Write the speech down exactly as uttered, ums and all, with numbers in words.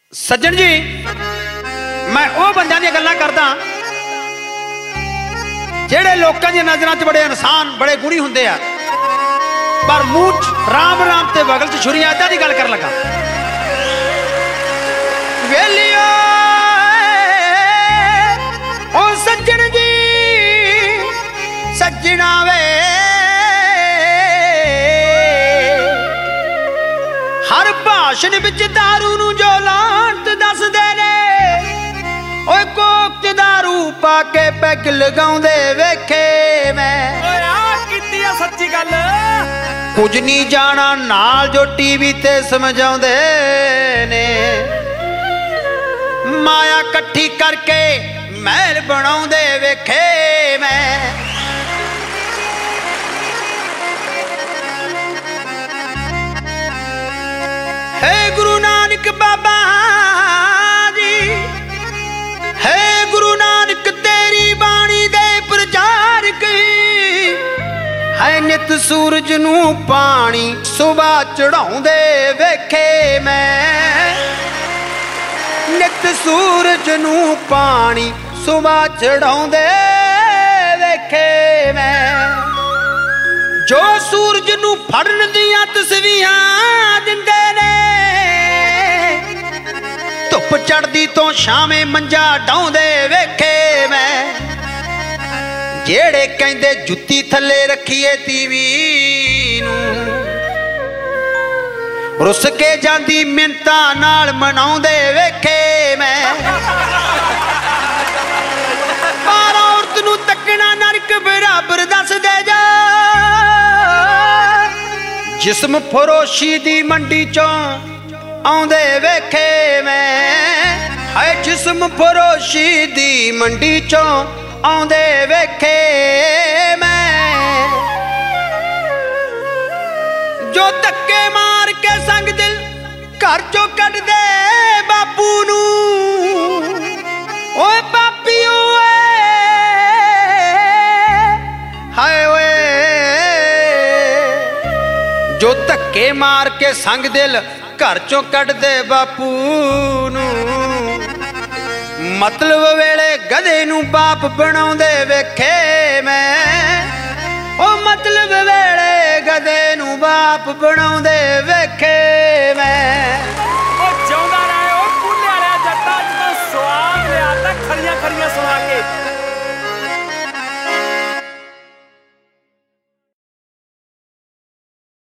सज्जन जी मैं वो बंदियां दी गल्लां करदा जेड़े लोकां दी नज़रां च बड़े इंसान बड़े गुणी हुंदे आ पर मूंह च राम राम ते बगल च छुरियां इदां दी गल कर लगा। वेलियो ओ सज्जन जी सज्जना वे हर भाषण विच दारू नूं जो लांत दसदे ने ओए कोक च दारू पा के पैग लगाउंदे वेखे मैं ओए आ कीती आ सच्ची गल कुछ नहीं जाना नाल जो टीवी ते समझाउंदे ने माया कट्ठी करके महल बनाउंदे वेखे मैं है गुरु नानक बाबा जी है गुरु नानक तेरी बाणी दे प्रचारक है नित सूरज नू पानी सुबह चढ़ाउंदे वेखे मैं नित सूरज नू पानी सुबह चढ़ाउंदे वेखे मैं जो सूरज नू फड़न दियां तस्वीरां दिंदे ने धुप चढ़दी तो शामे मंजा डाउंदे वेखे मैं जेड़े कहंदे जुत्ती थले रखीए तीवी नूं रुस के जांदी मिन्नतां नाल मनाउंदे वेखे मैं पर औरत नूं तकना नरक बराबर दसदे जा जिस्म फरोशी दी मंडी चों आउंदे वेखे मैं हाय जिस्म फरोशी दी मंडी चों आउंदे वेखे मैं जो धक्के मार के संग दिल घर चों कढ दे बापू नूं ओए पापी ओए हाय ओए जो धक्के मार के संग दिल घर चों कढ दे बापू नूं मतलब वेले गधे नूं बाप बनाउंदे वेखे मैं ओ मतलब वेले गधे नूं बाप बनाउंदे वेखे मैं ओ जिउंदा रहे ओ पुल्ले वाला जट्टा जिन्हों स्वाद लिया खड़ियां खड़ियां सुना के